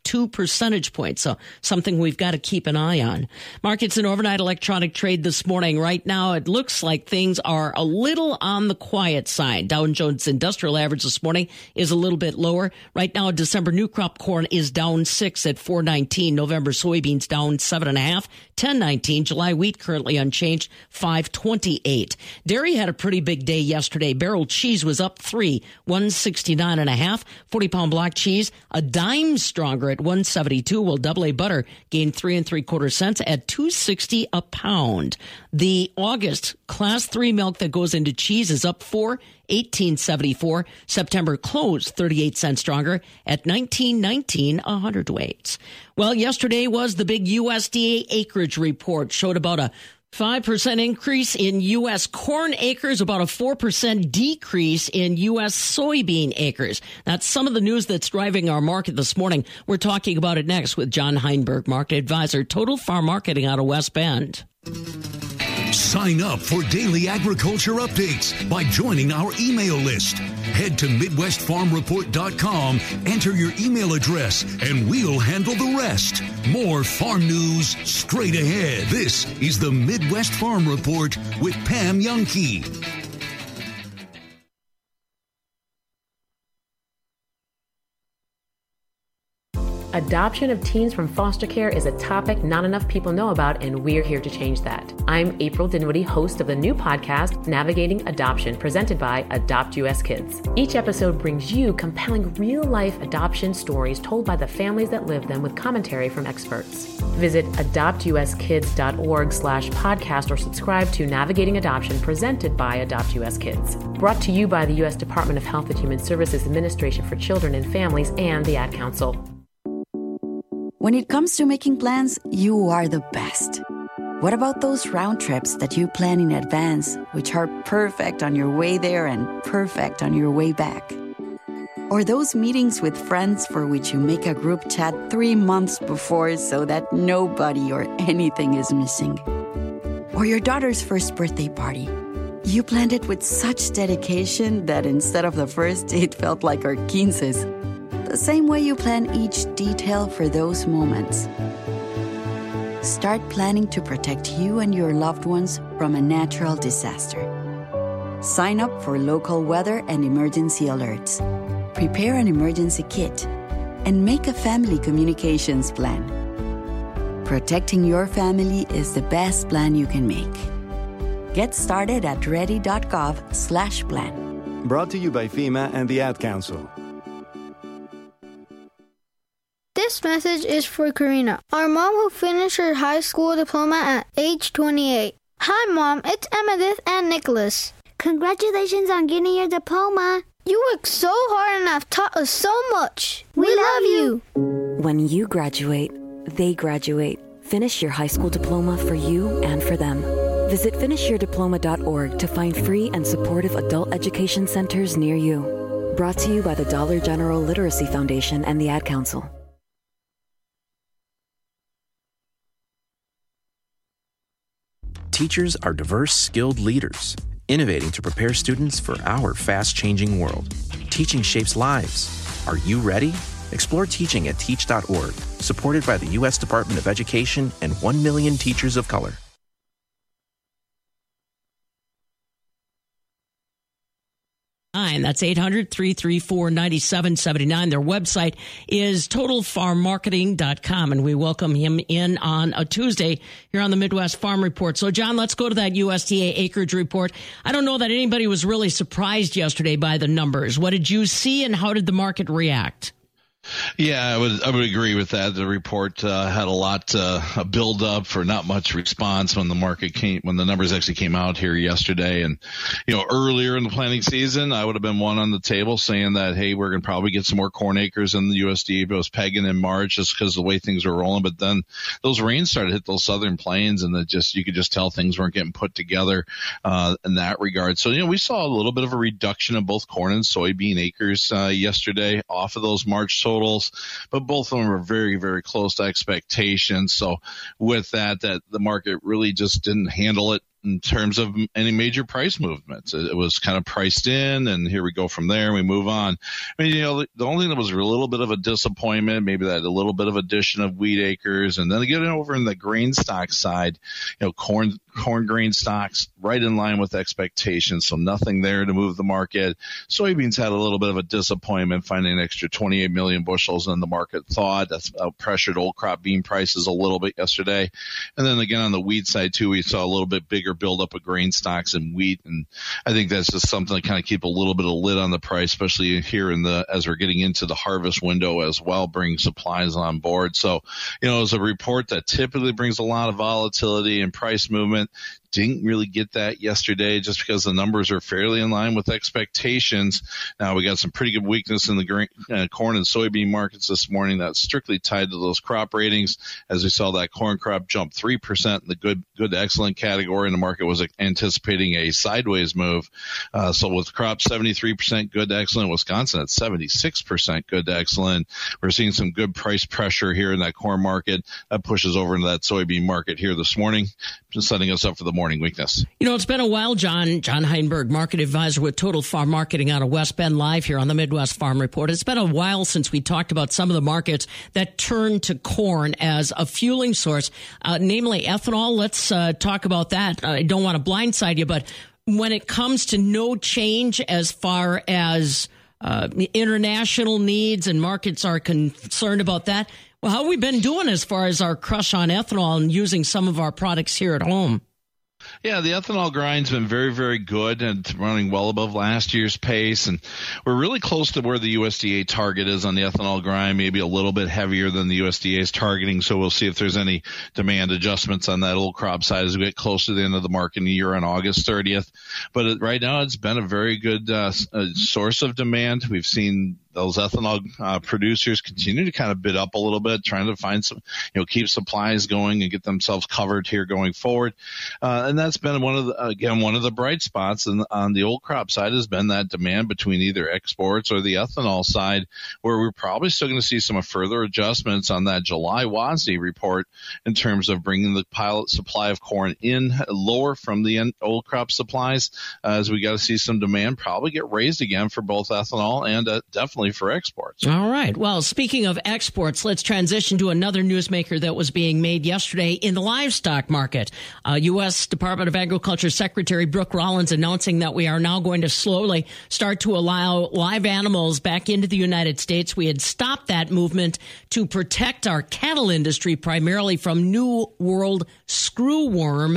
two percentage points. So something we've got to keep an eye on. Markets and overnight electronic trade this morning. Right now, it looks like things are a little on the quiet side. Dow Jones Industrial Average this morning is a little bit lower. Right now, December new crop corn is down six at four nineteen. November soybeans down seven and a half, ten nineteen. July wheat currently unchanged, five twenty-eight. Dairy had a pretty big day yesterday. Barrel cheese was up three, one sixty-nine and a half. forty pound block cheese, a dime stronger at one seventy-two, while double A butter gained three and three quarter cents at two sixty a pound. The August class three milk that goes into cheese is up four, eighteen seventy-four. September closed thirty-eight cents stronger at nineteen nineteen a hundredweight. Well, yesterday was the big U S D A acreage report. Showed about a five percent increase in U S corn acres, about a four percent decrease in U S soybean acres. That's some of the news that's driving our market this morning. We're talking about it next with John Heinberg, market advisor, Total Farm Marketing out of West Bend. Sign up for daily agriculture updates by joining our email list. Head to Midwest Farm Report dot com, enter your email address, and we'll handle the rest. More farm news straight ahead. This is the Midwest Farm Report with Pam Youngkey. Adoption of teens from foster care is a topic not enough people know about, and we're here to change that. I'm April Dinwiddie, host of the new podcast, Navigating Adoption, presented by Adopt U S Kids. Each episode brings you compelling real-life adoption stories told by the families that live them with commentary from experts. Visit adopt u s kids dot org slash podcast or subscribe to Navigating Adoption, presented by Adopt U S Kids. Brought to you by the U S Department of Health and Human Services Administration for Children and Families and the Ad Council. When it comes to making plans, you are the best. What about those round trips that you plan in advance, which are perfect on your way there and perfect on your way back? Or those meetings with friends for which you make a group chat three months before so that nobody or anything is missing? Or your daughter's first birthday party. You planned it with such dedication that instead of the first, it felt like our quinces. The same way you plan each detail for those moments. Start planning to protect you and your loved ones from a natural disaster. Sign up for local weather and emergency alerts. Prepare an emergency kit and make a family communications plan. Protecting your family is the best plan you can make. Get started at ready.gov slash plan. Brought to you by FEMA and the Ad Council. This message is for Karina, our mom who finished her high school diploma at age twenty-eight. Hi, Mom. It's Emmettith and Nicholas. Congratulations on getting your diploma. You worked so hard and have taught us so much. We, we love you. When you graduate, they graduate. Finish your high school diploma for you and for them. Visit finish your diploma dot org to find free and supportive adult education centers near you. Brought to you by the Dollar General Literacy Foundation and the Ad Council. Teachers are diverse, skilled leaders, innovating to prepare students for our fast-changing world. Teaching shapes lives. Are you ready? Explore teaching at teach dot org, supported by the U S Department of Education and one million teachers of color. That's eight hundred, three three four, nine seven seven nine. Their website is total farm marketing dot com, and we welcome him in on a Tuesday here on the Midwest Farm Report. So, John, let's go to that U S D A acreage report. I don't know that anybody was really surprised yesterday by the numbers. What did you see, and how did the market react? Yeah, I would I would agree with that. The report uh, had a lot uh, a build up for not much response when the market came when the numbers actually came out here yesterday. And you know, earlier in the planting season, I would have been one on the table saying that hey, we're going to probably get some more corn acres in the U S D A. But it was pegging in March just because of the way things were rolling. But then those rains started to hit those southern plains, and it just you could just tell things weren't getting put together uh, in that regard. So you know, we saw a little bit of a reduction of both corn and soybean acres uh, yesterday off of those March totals. Totals, but both of them are very, very close to expectations. So with that, that the market really just didn't handle it in terms of any major price movements. It, it was kind of priced in, and here we go from there, and we move on. I mean, you know, the, the only thing that was a little bit of a disappointment, maybe that a little bit of addition of wheat acres, and then getting over in the grain stock side, you know, corn corn grain stocks right in line with expectations, so nothing there to move the market. Soybeans had a little bit of a disappointment, finding an extra twenty-eight million bushels than the market thought. That's out pressured old crop bean prices a little bit yesterday. And then again on the wheat side too, we saw a little bit bigger buildup of grain stocks and wheat, and I think that's just something to kind of keep a little bit of lid on the price, especially here in the as we're getting into the harvest window as well, bringing supplies on board. So, you know, it's a report that typically brings a lot of volatility and price movement. Didn't really get that yesterday just because the numbers are fairly in line with expectations. Now, we got some pretty good weakness in the grain, uh, corn and soybean markets this morning. That's strictly tied to those crop ratings, as we saw that corn crop jump three percent in the good, good to excellent category, and the market was anticipating a sideways move. Uh, so with crop seventy-three percent good to excellent, Wisconsin at seventy-six percent good to excellent. We're seeing some good price pressure here in that corn market. That pushes over into that soybean market here this morning, just setting us up for the morning weakness. You know, it's been a while, John. John Heinberg, market advisor with Total Farm Marketing out of West Bend, live here on the Midwest Farm Report. It's been a while since we talked about some of the markets that turn to corn as a fueling source, uh, namely ethanol. Let's uh, talk about that. I don't want to blindside you, but when it comes to no change as far as uh, international needs and markets are concerned about that, well, how have we been doing as far as our crush on ethanol and using some of our products here at home? Yeah, the ethanol grind's been very, very good and running well above last year's pace. And we're really close to where the U S D A target is on the ethanol grind, maybe a little bit heavier than the U S D A is targeting. So we'll see if there's any demand adjustments on that old crop side as we get close to the end of the marketing year on August thirtieth. But it, right now, it's been a very good uh, source of demand. We've seen those ethanol uh, producers continue to kind of bid up a little bit, trying to find some, you know, keep supplies going and get themselves covered here going forward. Uh, and that's been one of the, again, one of the bright spots in, on the old crop side has been that demand between either exports or the ethanol side, where we're probably still going to see some further adjustments on that July W A S D report in terms of bringing the pilot supply of corn in lower from the old crop supplies, uh, as we got to see some demand probably get raised again for both ethanol and uh, definitely for exports. All right. Well, speaking of exports, let's transition to another newsmaker that was being made yesterday in the livestock market. Uh, U S Department of Agriculture Secretary Brooke Rollins announcing that we are now going to slowly start to allow live animals back into the United States. We had stopped that movement to protect our cattle industry primarily from New World screwworm.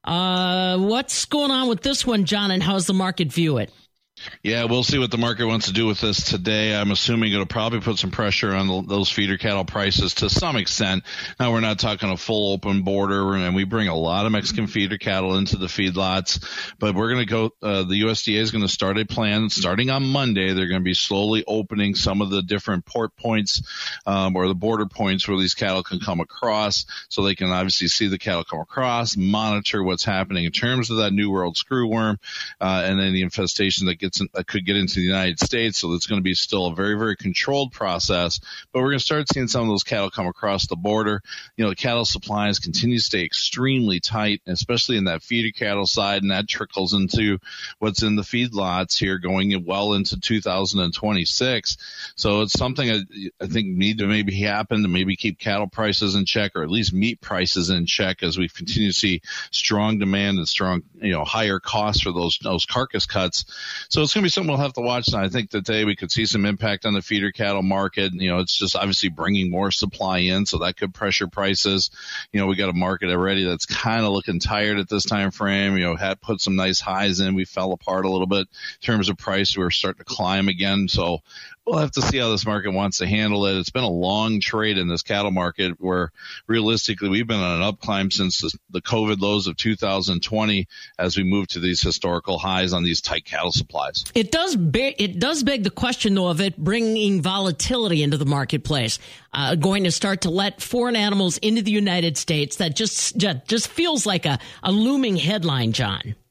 Uh, what's going on with this one, John, and how's the market view it? Yeah, we'll see what the market wants to do with this today. I'm assuming it'll probably put some pressure on the, those feeder cattle prices to some extent. Now, we're not talking a full open border, and we bring a lot of Mexican feeder cattle into the feedlots. But we're going to go uh, – the U S D A is going to start a plan starting on Monday. They're going to be slowly opening some of the different port points um, or the border points where these cattle can come across, so they can obviously see the cattle come across, monitor what's happening in terms of that New World screwworm uh, and then the infestation that gets Gets in, that could get into the United States. So it's going to be still a very, very controlled process. But we're going to start seeing some of those cattle come across the border. You know, the cattle supplies continue to stay extremely tight, especially in that feeder cattle side, and that trickles into what's in the feedlots here going well into two thousand twenty-six. So it's something I, I think need to maybe happen to maybe keep cattle prices in check, or at least meat prices in check, as we continue to see strong demand and strong, you know, higher costs for those those carcass cuts. So it's going to be something we'll have to watch. And I think that today we could see some impact on the feeder cattle market. You know, it's just obviously bringing more supply in, so that could pressure prices. You know, we got a market already that's kind of looking tired at this time frame. You know, had put some nice highs in. We fell apart a little bit in terms of price. We were starting to climb again. So we'll have to see how this market wants to handle it. It's been a long trade in this cattle market where realistically we've been on an up climb since the, the COVID lows of two thousand twenty as we move to these historical highs on these tight cattle supplies. It does be- it does beg the question, though, of it bringing volatility into the marketplace. Uh, going to start to let foreign animals into the United States. That just just feels like a, a looming headline, John.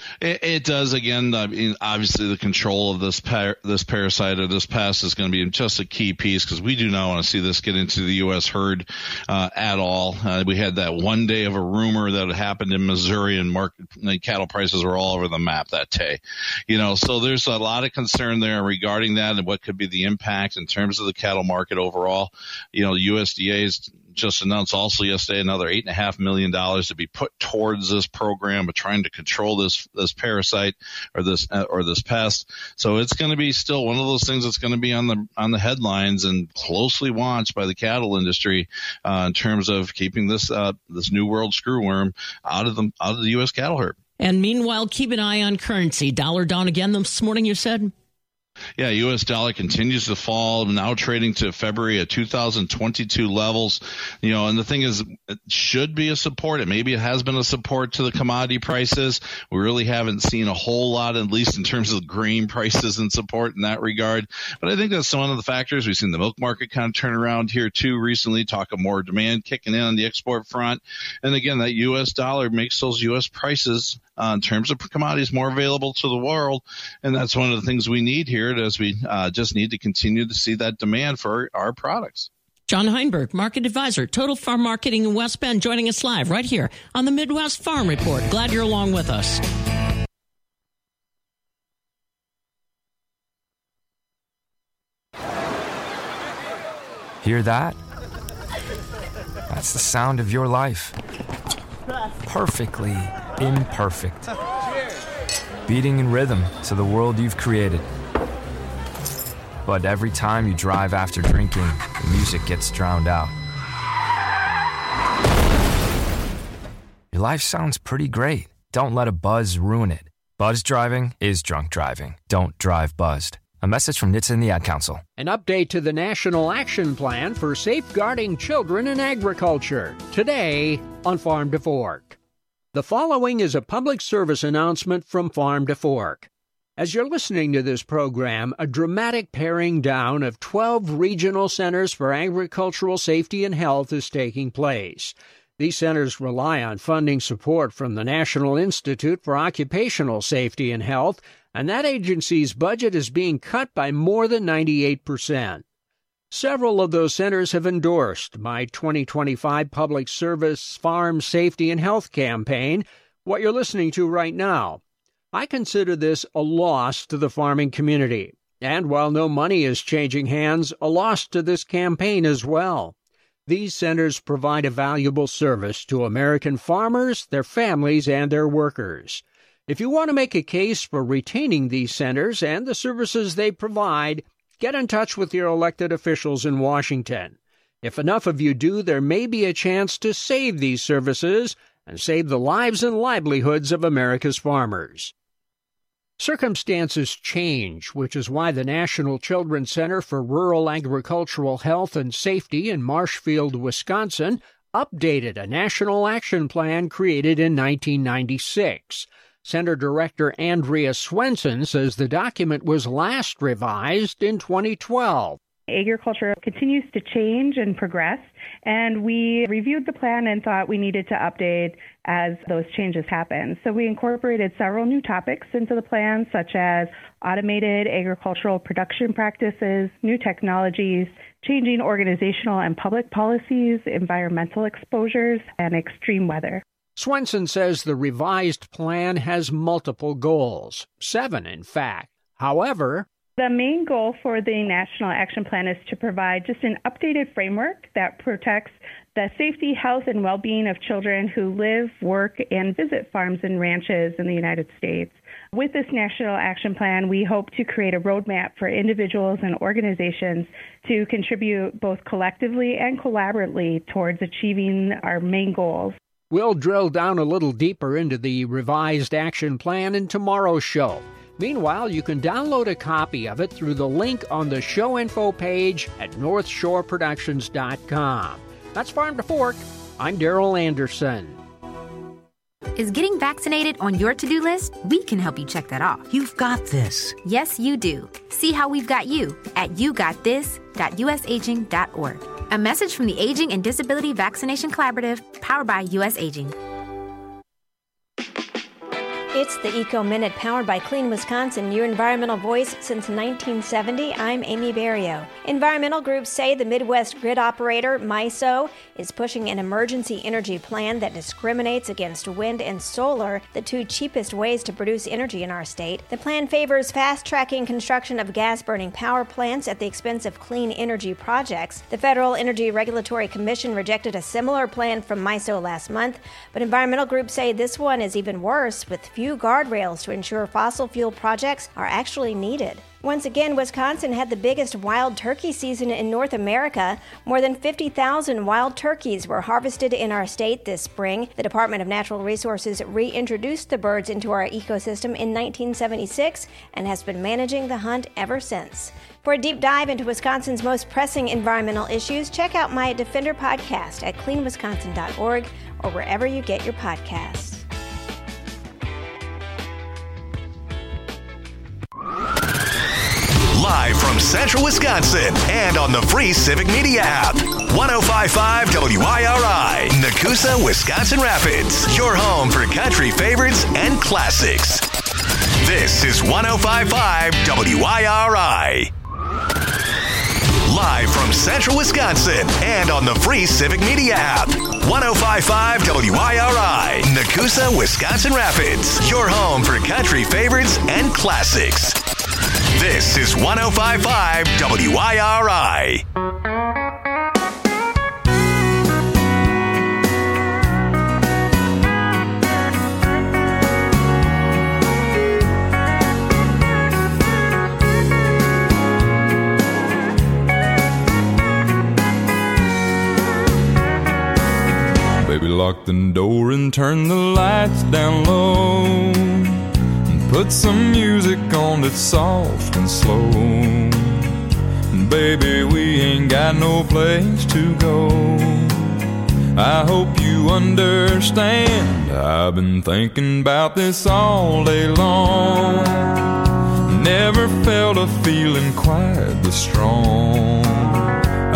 It, it does. Again, I mean, obviously the control of this par- this parasite or this pest is going to be just a key piece, because we do not want to see this get into the U S herd uh, at all. Uh, we had that one day of a rumor that had happened in Missouri, and market and cattle prices were all over the map that day. You know, so there's a lot of concern there regarding that and what could be the impact in terms of the cattle market overall. You know, the U S D A's just announced also yesterday another eight and a half million dollars to be put towards this program of trying to control this this parasite or this uh, or this pest. So it's going to be still one of those things that's going to be on the on the headlines and closely watched by the cattle industry uh, in terms of keeping this uh, this new world screwworm out of the out of the U S cattle herd. And meanwhile, keep an eye on currency. Dollar down again this morning, you said? Yeah, U S dollar continues to fall, now trading to February at two thousand twenty-two levels. You know, and the thing is, it should be a support. It maybe it has been a support to the commodity prices. We really haven't seen a whole lot, at least in terms of grain prices and support in that regard. But I think that's one of the factors. We've seen the milk market kind of turn around here too recently, talk of more demand kicking in on the export front. And again, that U S dollar makes those U S prices Uh, in terms of commodities more available to the world. And that's one of the things we need here as we uh, just need to continue to see that demand for our products. John Heinberg, Market Advisor, Total Farm Marketing in West Bend, joining us live right here on the Midwest Farm Report. Glad you're along with us. Hear that? That's the sound of your life. Perfectly imperfect. Beating in rhythm to the world you've created. But every time you drive after drinking, the music gets drowned out. Your life sounds pretty great. Don't let a buzz ruin it. Buzz driving is drunk driving. Don't drive buzzed. A message from N H T S A and the Ad Council. An update to the National Action Plan for Safeguarding Children in Agriculture. Today on Farm to Fork. The following is a public service announcement from Farm to Fork. As you're listening to this program, a dramatic paring down of twelve regional centers for agricultural safety and health is taking place. These centers rely on funding support from the National Institute for Occupational Safety and Health, and that agency's budget is being cut by more than ninety-eight percent. Several of those centers have endorsed my twenty twenty-five Public Service Farm Safety and Health campaign, what you're listening to right now. I consider this a loss to the farming community, and while no money is changing hands, a loss to this campaign as well. These centers provide a valuable service to American farmers, their families, and their workers. If you want to make a case for retaining these centers and the services they provide, get in touch with your elected officials in Washington. If enough of you do, there may be a chance to save these services and save the lives and livelihoods of America's farmers. Circumstances change, which is why the National Children's Center for Rural Agricultural Health and Safety in Marshfield, Wisconsin, updated a national action plan created in nineteen ninety-six. Center Director Andrea Swenson says the document was last revised in twenty twelve. Agriculture continues to change and progress, and we reviewed the plan and thought we needed to update as those changes happen. So we incorporated several new topics into the plan, such as automated agricultural production practices, new technologies, changing organizational and public policies, environmental exposures, and extreme weather. Swenson says the revised plan has multiple goals, seven in fact. However, the main goal for the National Action Plan is to provide just an updated framework that protects the safety, health, and well-being of children who live, work, and visit farms and ranches in the United States. With this National Action Plan, we hope to create a roadmap for individuals and organizations to contribute both collectively and collaboratively towards achieving our main goals. We'll drill down a little deeper into the revised action plan in tomorrow's show. Meanwhile, you can download a copy of it through the link on the show info page at north shore productions dot com. That's Farm to Fork. I'm Daryl Anderson. Is getting vaccinated on your to-do list? We can help you check that off. You've got this. Yes, you do. See how we've got you at you got this dot u s aging dot org. A message from the Aging and Disability Vaccination Collaborative, powered by U S Aging. It's the Eco Minute powered by Clean Wisconsin, your environmental voice since nineteen seventy. I'm Amy Barrio. Environmental groups say the Midwest grid operator, MISO, is pushing an emergency energy plan that discriminates against wind and solar, the two cheapest ways to produce energy in our state. The plan favors fast-tracking construction of gas-burning power plants at the expense of clean energy projects. The Federal Energy Regulatory Commission rejected a similar plan from MISO last month, but environmental groups say this one is even worse, with few guardrails to ensure fossil fuel projects are actually needed. Once again, Wisconsin had the biggest wild turkey season in North America. More than fifty thousand wild turkeys were harvested in our state this spring. The Department of Natural Resources reintroduced the birds into our ecosystem in nineteen seventy-six and has been managing the hunt ever since. For a deep dive into Wisconsin's most pressing environmental issues, check out my Defender podcast at clean wisconsin dot org or wherever you get your podcasts. Live from Central Wisconsin and on the free Civic Media app. one oh five point five W I R I, Nakusa, Wisconsin Rapids. Your home for country favorites and classics. This is one oh five point five W I R I. Live from Central Wisconsin and on the free Civic Media app. one oh five point five W I R I, Nakusa, Wisconsin Rapids. Your home for country favorites and classics. This is one oh five point five W I R I. Baby, lock the door and turn the lights down low. Put some music on that's soft and slow. Baby, we ain't got no place to go. I hope you understand. I've been thinking about this all day long. Never felt a feeling quite this strong.